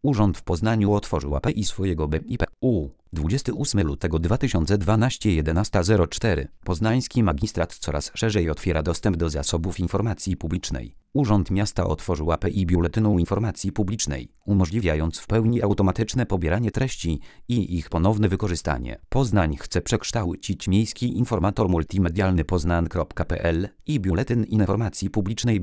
Urząd w Poznaniu otworzył API swojego BIP-u. 28 lutego 2012 11:04. Poznański magistrat coraz szerzej otwiera dostęp do zasobów informacji publicznej. Urząd Miasta otworzył API Biuletynu Informacji Publicznej, umożliwiając w pełni automatyczne pobieranie treści i ich ponowne wykorzystanie. Poznań chce przekształcić miejski informator multimedialny poznan.pl i Biuletyn Informacji Publicznej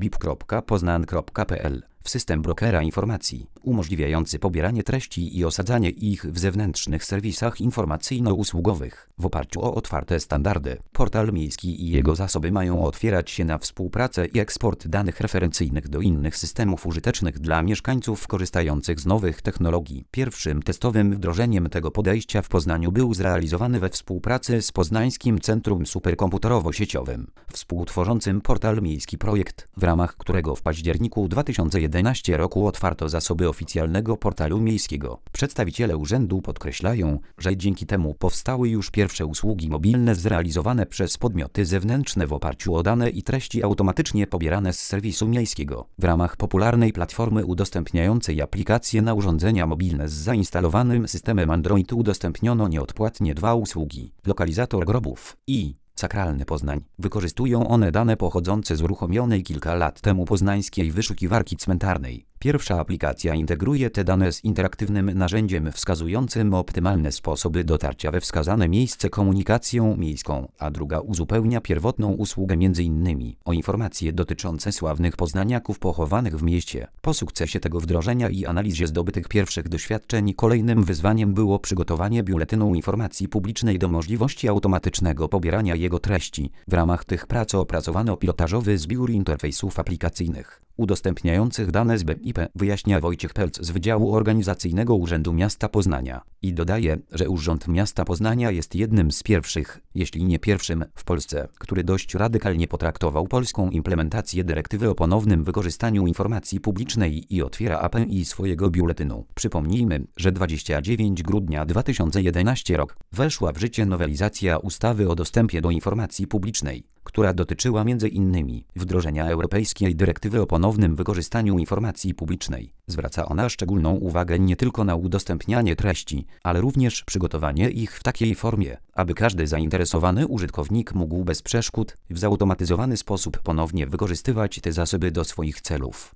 bip.poznan.pl w system brokera informacji, umożliwiający pobieranie treści i osadzanie ich w zewnętrznych serwisach informacyjno-usługowych. W oparciu o otwarte standardy, portal miejski i jego zasoby mają otwierać się na współpracę i eksport danych referencyjnych do innych systemów użytecznych dla mieszkańców korzystających z nowych technologii. Pierwszym testowym wdrożeniem tego podejścia w Poznaniu był zrealizowany we współpracy z Poznańskim Centrum Superkomputerowo-Sieciowym, współtworzącym portal miejski projekt, w ramach którego w październiku 2011 roku otwarto zasoby oficjalnego portalu miejskiego. Przedstawiciele urzędu podkreślają, że dzięki temu powstały już pierwsze usługi mobilne zrealizowane przez podmioty zewnętrzne w oparciu o dane i treści automatycznie pobierane z serwisu miejskiego. W ramach popularnej platformy udostępniającej aplikacje na urządzenia mobilne z zainstalowanym systemem Android udostępniono nieodpłatnie 2 usługi: lokalizator grobów i Sakralny Poznań. Wykorzystują one dane pochodzące z uruchomionej kilka lat temu poznańskiej wyszukiwarki cmentarnej. Pierwsza aplikacja integruje te dane z interaktywnym narzędziem wskazującym optymalne sposoby dotarcia we wskazane miejsce komunikacją miejską, a druga uzupełnia pierwotną usługę m.in. o informacje dotyczące sławnych poznaniaków pochowanych w mieście. Po sukcesie tego wdrożenia i analizie zdobytych pierwszych doświadczeń kolejnym wyzwaniem było przygotowanie Biuletynu Informacji Publicznej do możliwości automatycznego pobierania jego treści. W ramach tych prac opracowano pilotażowy zbiór interfejsów aplikacyjnych udostępniających dane z BIP, wyjaśnia Wojciech Pelc z Wydziału Organizacyjnego Urzędu Miasta Poznania. I dodaje, że Urząd Miasta Poznania jest jednym z pierwszych, jeśli nie pierwszym, w Polsce, który dość radykalnie potraktował polską implementację dyrektywy o ponownym wykorzystaniu informacji publicznej i otwiera API swojego biuletynu. Przypomnijmy, że 29 grudnia 2011 rok weszła w życie nowelizacja ustawy o dostępie do informacji publicznej, która dotyczyła m.in. wdrożenia europejskiej dyrektywy o ponownym wykorzystaniu informacji publicznej. Zwraca ona szczególną uwagę nie tylko na udostępnianie treści, ale również przygotowanie ich w takiej formie, aby każdy zainteresowany użytkownik mógł bez przeszkód w zautomatyzowany sposób ponownie wykorzystywać te zasoby do swoich celów.